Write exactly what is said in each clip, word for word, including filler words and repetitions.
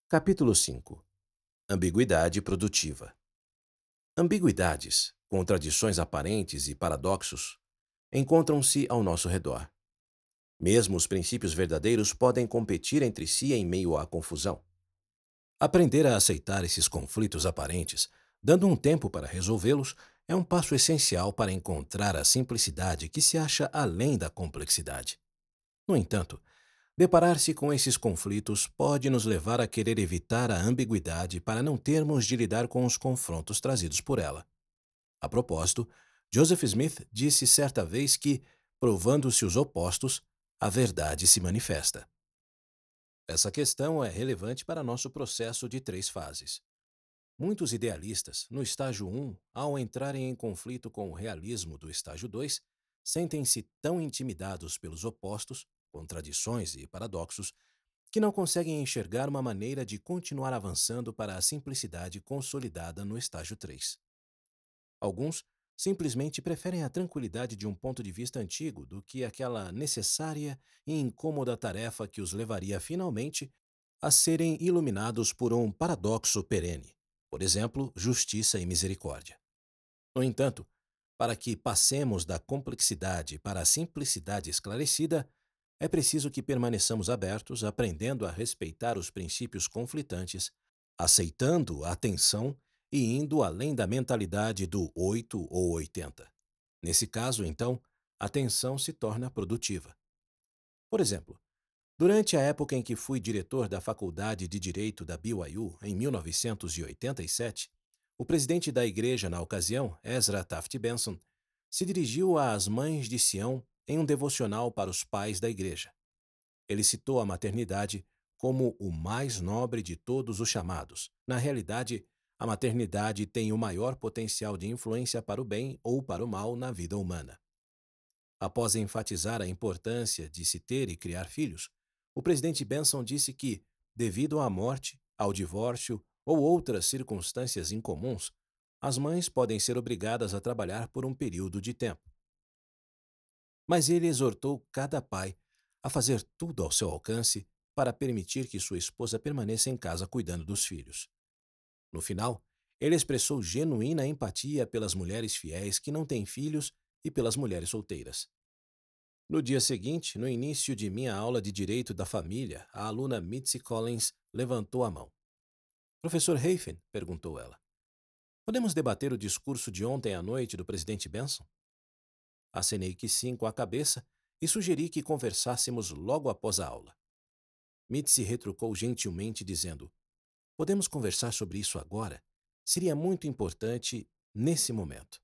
Capítulo cinco. Ambiguidade produtiva. Ambiguidades, contradições aparentes e paradoxos encontram-se ao nosso redor. Mesmo os princípios verdadeiros podem competir entre si em meio à confusão. Aprender a aceitar esses conflitos aparentes, dando um tempo para resolvê-los, é um passo essencial para encontrar a simplicidade que se acha além da complexidade. No entanto, deparar-se com esses conflitos pode nos levar a querer evitar a ambiguidade para não termos de lidar com os confrontos trazidos por ela. A propósito, Joseph Smith disse certa vez que, provando-se os opostos, a verdade se manifesta. Essa questão é relevante para nosso processo de três fases. Muitos idealistas, no estágio um, ao entrarem em conflito com o realismo do estágio dois, sentem-se tão intimidados pelos opostos, contradições e paradoxos, que não conseguem enxergar uma maneira de continuar avançando para a simplicidade consolidada no estágio três. Alguns simplesmente preferem a tranquilidade de um ponto de vista antigo do que aquela necessária e incômoda tarefa que os levaria finalmente a serem iluminados por um paradoxo perene, por exemplo, justiça e misericórdia. No entanto, para que passemos da complexidade para a simplicidade esclarecida, é preciso que permaneçamos abertos, aprendendo a respeitar os princípios conflitantes, aceitando a tensão e indo além da mentalidade do oito ou oitenta. Nesse caso, então, a tensão se torna produtiva. Por exemplo, durante a época em que fui diretor da Faculdade de Direito da B Y U, em mil novecentos e oitenta e sete, o presidente da igreja na ocasião, Ezra Taft Benson, se dirigiu às mães de Sião em um devocional para os pais da igreja. Ele citou a maternidade como o mais nobre de todos os chamados. Na realidade, a maternidade tem o maior potencial de influência para o bem ou para o mal na vida humana. Após enfatizar a importância de se ter e criar filhos, o presidente Benson disse que, devido à morte, ao divórcio ou outras circunstâncias incomuns, as mães podem ser obrigadas a trabalhar por um período de tempo. Mas ele exortou cada pai a fazer tudo ao seu alcance para permitir que sua esposa permaneça em casa cuidando dos filhos. No final, ele expressou genuína empatia pelas mulheres fiéis que não têm filhos e pelas mulheres solteiras. No dia seguinte, no início de minha aula de Direito da Família, a aluna Mitzi Collins levantou a mão. Professor Hafen, perguntou ela, podemos debater o discurso de ontem à noite do presidente Benson? Acenei que sim com a cabeça e sugeri que conversássemos logo após a aula. Mitzi retrucou gentilmente, dizendo, podemos conversar sobre isso agora? Seria muito importante nesse momento.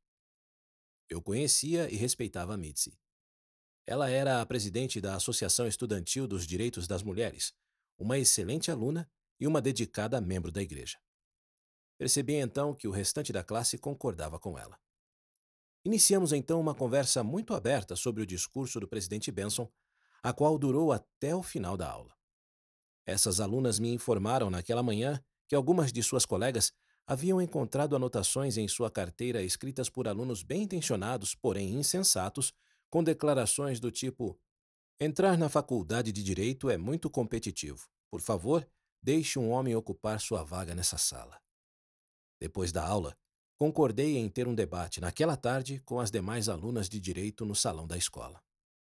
Eu conhecia e respeitava Mitzi. Ela era a presidente da Associação Estudantil dos Direitos das Mulheres, uma excelente aluna e uma dedicada membro da igreja. Percebi então que o restante da classe concordava com ela. Iniciamos então uma conversa muito aberta sobre o discurso do presidente Benson, a qual durou até o final da aula. Essas alunas me informaram naquela manhã que algumas de suas colegas haviam encontrado anotações em sua carteira escritas por alunos bem-intencionados, porém insensatos, com declarações do tipo: entrar na faculdade de Direito é muito competitivo. Por favor, deixe um homem ocupar sua vaga nessa sala. Depois da aula, concordei em ter um debate naquela tarde com as demais alunas de Direito no salão da escola.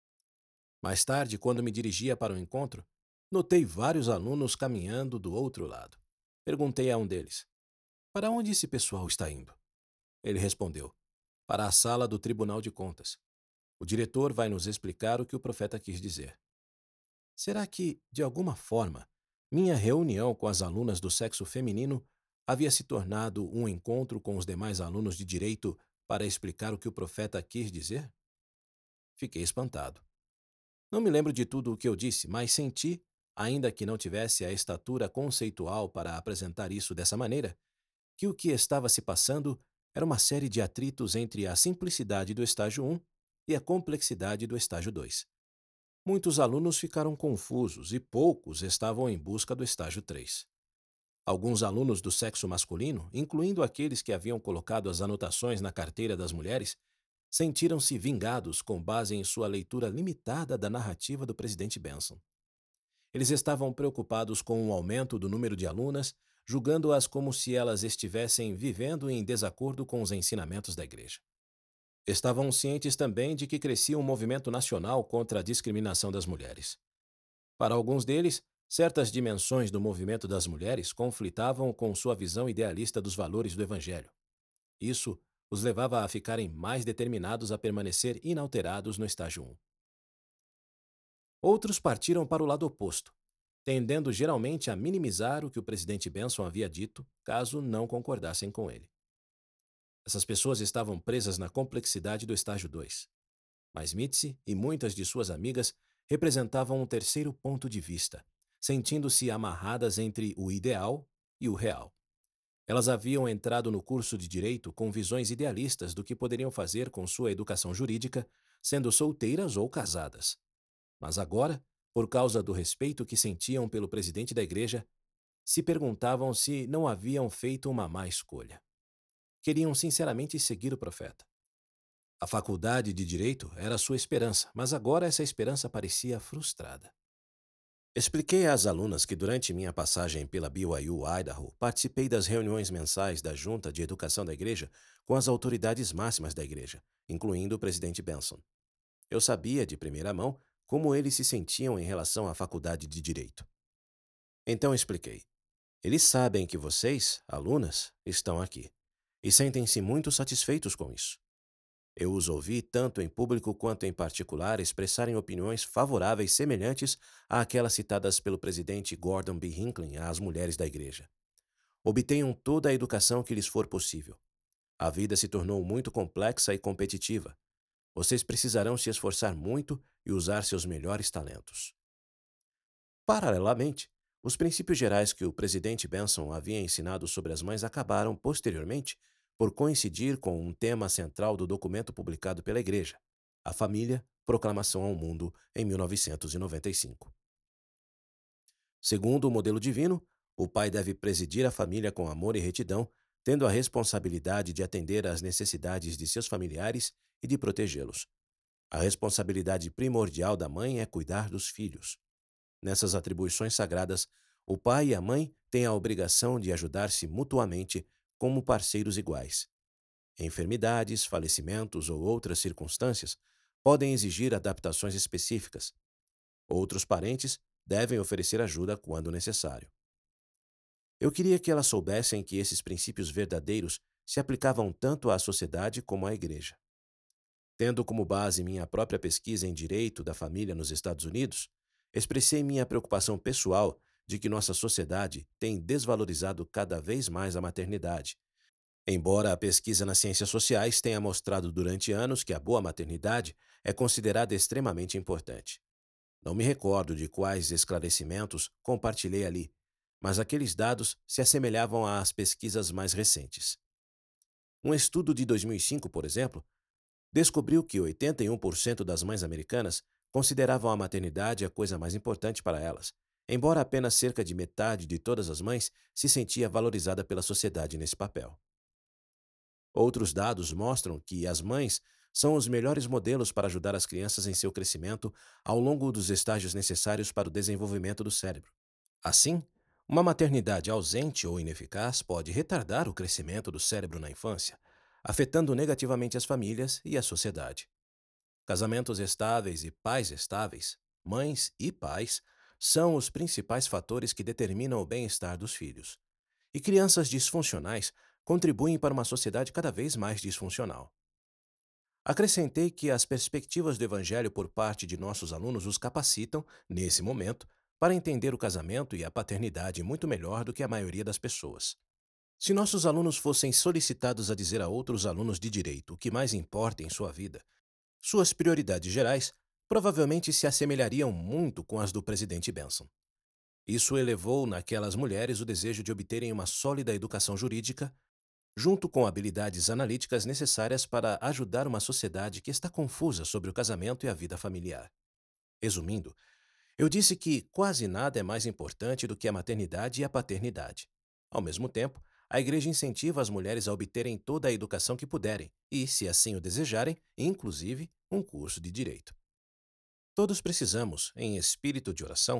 Mais tarde, quando me dirigia para o encontro, notei vários alunos caminhando do outro lado. Perguntei a um deles, para onde esse pessoal está indo? Ele respondeu, para a sala do Tribunal de Contas. O diretor vai nos explicar o que o profeta quis dizer. Será que, de alguma forma, minha reunião com as alunas do sexo feminino havia se tornado um encontro com os demais alunos de direito para explicar o que o profeta quis dizer? Fiquei espantado. Não me lembro de tudo o que eu disse, mas senti, ainda que não tivesse a estatura conceitual para apresentar isso dessa maneira, que o que estava se passando era uma série de atritos entre a simplicidade do estágio um e a complexidade do estágio dois. Muitos alunos ficaram confusos e poucos estavam em busca do estágio três. Alguns alunos do sexo masculino, incluindo aqueles que haviam colocado as anotações na carteira das mulheres, sentiram-se vingados com base em sua leitura limitada da narrativa do presidente Benson. Eles estavam preocupados com o aumento do número de alunas, julgando-as como se elas estivessem vivendo em desacordo com os ensinamentos da igreja. Estavam cientes também de que crescia um movimento nacional contra a discriminação das mulheres. Para alguns deles, certas dimensões do movimento das mulheres conflitavam com sua visão idealista dos valores do Evangelho. Isso os levava a ficarem mais determinados a permanecer inalterados no estágio um. Outros partiram para o lado oposto, tendendo geralmente a minimizar o que o presidente Benson havia dito, caso não concordassem com ele. Essas pessoas estavam presas na complexidade do estágio dois. Mas Mitzi e muitas de suas amigas representavam um terceiro ponto de vista, sentindo-se amarradas entre o ideal e o real. Elas haviam entrado no curso de direito com visões idealistas do que poderiam fazer com sua educação jurídica, sendo solteiras ou casadas. Mas agora, por causa do respeito que sentiam pelo presidente da igreja, se perguntavam se não haviam feito uma má escolha. Queriam sinceramente seguir o profeta. A faculdade de direito era sua esperança, mas agora essa esperança parecia frustrada. Expliquei às alunas que durante minha passagem pela B Y U Idaho, participei das reuniões mensais da Junta de Educação da Igreja com as autoridades máximas da igreja, incluindo o presidente Benson. Eu sabia de primeira mão como eles se sentiam em relação à faculdade de direito. Então expliquei. Eles sabem que vocês, alunas, estão aqui e sentem-se muito satisfeitos com isso. Eu os ouvi tanto em público quanto em particular expressarem opiniões favoráveis semelhantes àquelas citadas pelo presidente Gordon B. Hinckley às mulheres da igreja. Obtenham toda a educação que lhes for possível. A vida se tornou muito complexa e competitiva. Vocês precisarão se esforçar muito e usar seus melhores talentos. Paralelamente, os princípios gerais que o presidente Benson havia ensinado sobre as mães acabaram, posteriormente, por coincidir com um tema central do documento publicado pela Igreja, a Família, Proclamação ao Mundo, em mil novecentos e noventa e cinco. Segundo o modelo divino, o pai deve presidir a família com amor e retidão, tendo a responsabilidade de atender às necessidades de seus familiares e de protegê-los. A responsabilidade primordial da mãe é cuidar dos filhos. Nessas atribuições sagradas, o pai e a mãe têm a obrigação de ajudar-se mutuamente como parceiros iguais. Enfermidades, falecimentos ou outras circunstâncias podem exigir adaptações específicas. Outros parentes devem oferecer ajuda quando necessário. Eu queria que elas soubessem que esses princípios verdadeiros se aplicavam tanto à sociedade como à igreja. Tendo como base minha própria pesquisa em direito da família nos Estados Unidos, expressei minha preocupação pessoal de que nossa sociedade tem desvalorizado cada vez mais a maternidade. Embora a pesquisa nas ciências sociais tenha mostrado durante anos que a boa maternidade é considerada extremamente importante. Não me recordo de quais esclarecimentos compartilhei ali, mas aqueles dados se assemelhavam às pesquisas mais recentes. Um estudo de dois mil e cinco, por exemplo, descobriu que oitenta e um por cento das mães americanas consideravam a maternidade a coisa mais importante para elas, embora apenas cerca de metade de todas as mães se sentia valorizada pela sociedade nesse papel. Outros dados mostram que as mães são os melhores modelos para ajudar as crianças em seu crescimento ao longo dos estágios necessários para o desenvolvimento do cérebro. Assim, uma maternidade ausente ou ineficaz pode retardar o crescimento do cérebro na infância, afetando negativamente as famílias e a sociedade. Casamentos estáveis e pais estáveis, mães e pais, são os principais fatores que determinam o bem-estar dos filhos. E crianças disfuncionais contribuem para uma sociedade cada vez mais disfuncional. Acrescentei que as perspectivas do Evangelho por parte de nossos alunos os capacitam, nesse momento, para entender o casamento e a paternidade muito melhor do que a maioria das pessoas. Se nossos alunos fossem solicitados a dizer a outros alunos de direito o que mais importa em sua vida, suas prioridades gerais provavelmente se assemelhariam muito com as do presidente Benson. Isso elevou naquelas mulheres o desejo de obterem uma sólida educação jurídica, junto com habilidades analíticas necessárias para ajudar uma sociedade que está confusa sobre o casamento e a vida familiar. Resumindo, eu disse que quase nada é mais importante do que a maternidade e a paternidade. Ao mesmo tempo, a Igreja incentiva as mulheres a obterem toda a educação que puderem e, se assim o desejarem, inclusive um curso de direito. Todos precisamos, em espírito de oração,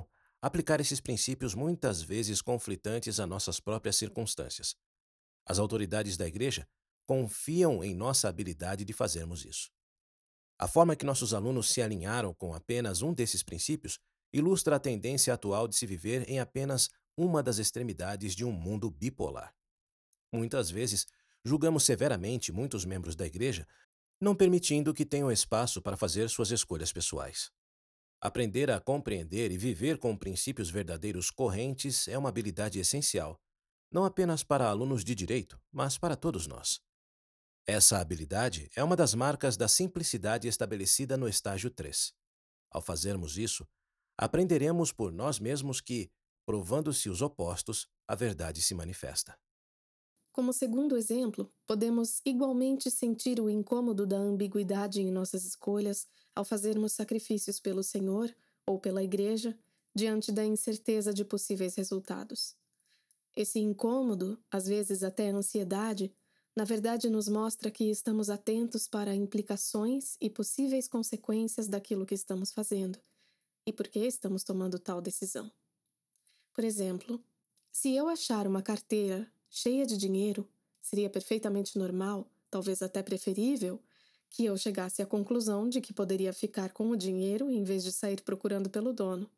aplicar esses princípios muitas vezes conflitantes a nossas próprias circunstâncias. As autoridades da igreja confiam em nossa habilidade de fazermos isso. A forma que nossos alunos se alinharam com apenas um desses princípios ilustra a tendência atual de se viver em apenas uma das extremidades de um mundo bipolar. Muitas vezes, julgamos severamente muitos membros da igreja, não permitindo que tenham espaço para fazer suas escolhas pessoais. Aprender a compreender e viver com princípios verdadeiros correntes é uma habilidade essencial, não apenas para alunos de direito, mas para todos nós. Essa habilidade é uma das marcas da simplicidade estabelecida no estágio três. Ao fazermos isso, aprenderemos por nós mesmos que, provando-se os opostos, a verdade se manifesta. Como segundo exemplo, podemos igualmente sentir o incômodo da ambiguidade em nossas escolhas ao fazermos sacrifícios pelo Senhor ou pela Igreja diante da incerteza de possíveis resultados. Esse incômodo, às vezes até ansiedade, na verdade nos mostra que estamos atentos para implicações e possíveis consequências daquilo que estamos fazendo e por que estamos tomando tal decisão. Por exemplo, se eu achar uma carteira cheia de dinheiro, seria perfeitamente normal, talvez até preferível, que eu chegasse à conclusão de que poderia ficar com o dinheiro em vez de sair procurando pelo dono.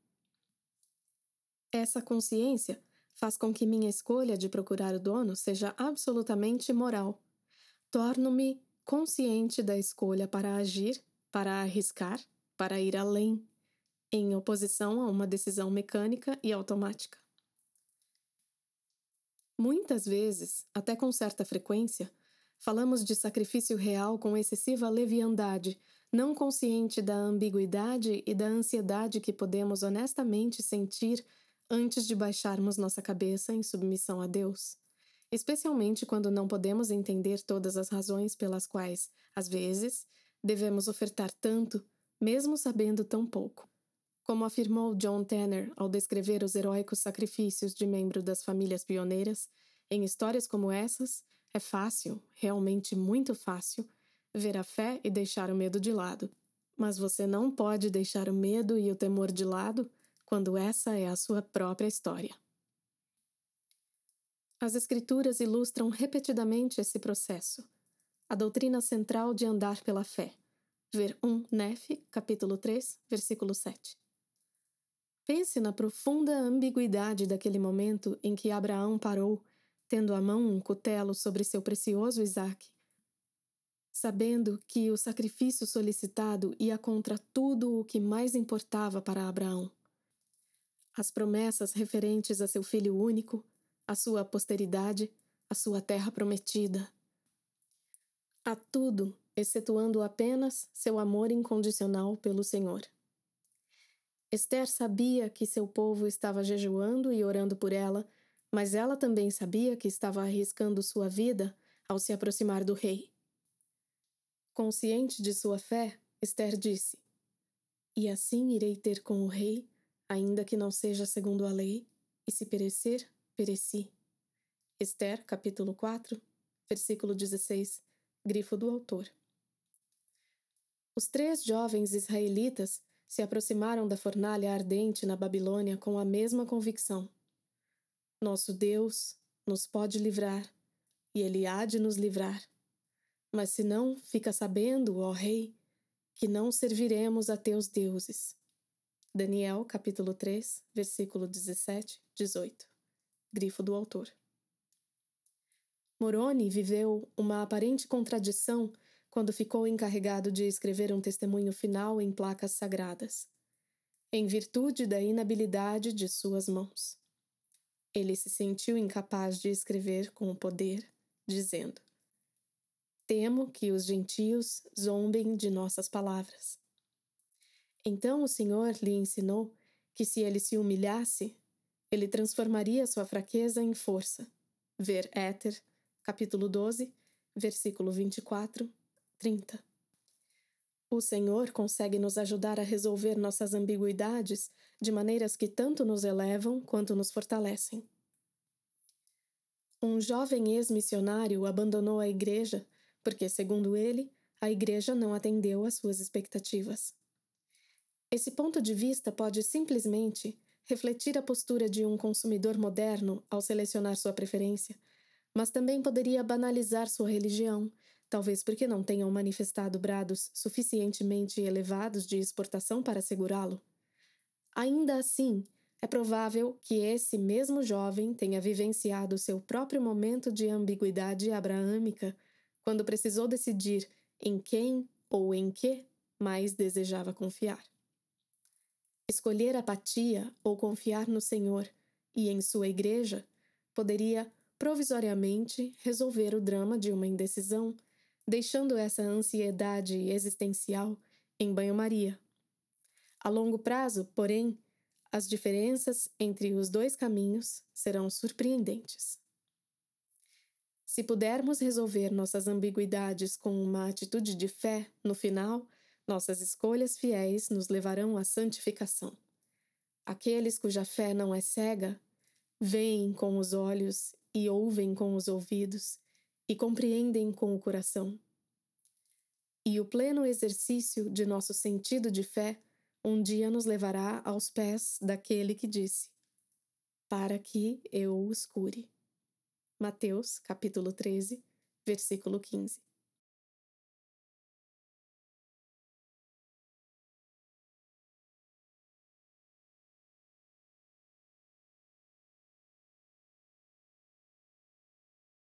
Essa consciência faz com que minha escolha de procurar o dono seja absolutamente moral. Torno-me consciente da escolha para agir, para arriscar, para ir além, em oposição a uma decisão mecânica e automática. Muitas vezes, até com certa frequência, falamos de sacrifício real com excessiva leviandade, não consciente da ambiguidade e da ansiedade que podemos honestamente sentir antes de baixarmos nossa cabeça em submissão a Deus, especialmente quando não podemos entender todas as razões pelas quais, às vezes, devemos ofertar tanto, mesmo sabendo tão pouco. Como afirmou John Tanner ao descrever os heróicos sacrifícios de membros das famílias pioneiras, em histórias como essas, é fácil, realmente muito fácil, ver a fé e deixar o medo de lado. Mas você não pode deixar o medo e o temor de lado quando essa é a sua própria história. As Escrituras ilustram repetidamente esse processo. A doutrina central de andar pela fé. Ver um Nefe, capítulo três, versículo sete. Pense na profunda ambiguidade daquele momento em que Abraão parou, tendo à mão um cutelo sobre seu precioso Isaque, sabendo que o sacrifício solicitado ia contra tudo o que mais importava para Abraão. As promessas referentes a seu filho único, a sua posteridade, a sua terra prometida. A tudo, excetuando apenas seu amor incondicional pelo Senhor. Esther sabia que seu povo estava jejuando e orando por ela, mas ela também sabia que estava arriscando sua vida ao se aproximar do rei. Consciente de sua fé, Esther disse: "E assim irei ter com o rei, ainda que não seja segundo a lei, e se perecer, pereci." Esther, capítulo quatro, versículo dezesseis, grifo do autor. Os três jovens israelitas se aproximaram da fornalha ardente na Babilônia com a mesma convicção. Nosso Deus nos pode livrar, e Ele há de nos livrar. Mas se não, fica sabendo, ó Rei, que não serviremos a teus deuses. Daniel, capítulo três, versículo dezessete, dezoito. Grifo do autor. Moroni viveu uma aparente contradição quando ficou encarregado de escrever um testemunho final em placas sagradas, em virtude da inabilidade de suas mãos. Ele se sentiu incapaz de escrever com o poder, dizendo: "Temo que os gentios zombem de nossas palavras." Então o Senhor lhe ensinou que se ele se humilhasse, ele transformaria sua fraqueza em força. Ver Éter, capítulo doze, versículo vinte e quatro, trinta. O Senhor consegue nos ajudar a resolver nossas ambiguidades de maneiras que tanto nos elevam quanto nos fortalecem. Um jovem ex-missionário abandonou a igreja porque, segundo ele, a igreja não atendeu às suas expectativas. Esse ponto de vista pode simplesmente refletir a postura de um consumidor moderno ao selecionar sua preferência, mas também poderia banalizar sua religião, talvez porque não tenham manifestado brados suficientemente elevados de exportação para segurá-lo. Ainda assim, é provável que esse mesmo jovem tenha vivenciado seu próprio momento de ambiguidade abraâmica quando precisou decidir em quem ou em que mais desejava confiar. Escolher apatia ou confiar no Senhor e em sua igreja poderia, provisoriamente, resolver o drama de uma indecisão, deixando essa ansiedade existencial em banho-maria. A longo prazo, porém, as diferenças entre os dois caminhos serão surpreendentes. Se pudermos resolver nossas ambiguidades com uma atitude de fé, no final, nossas escolhas fiéis nos levarão à santificação. Aqueles cuja fé não é cega, veem com os olhos e ouvem com os ouvidos e compreendem com o coração. E o pleno exercício de nosso sentido de fé um dia nos levará aos pés daquele que disse: para que eu os cure. Mateus, capítulo treze, versículo quinze.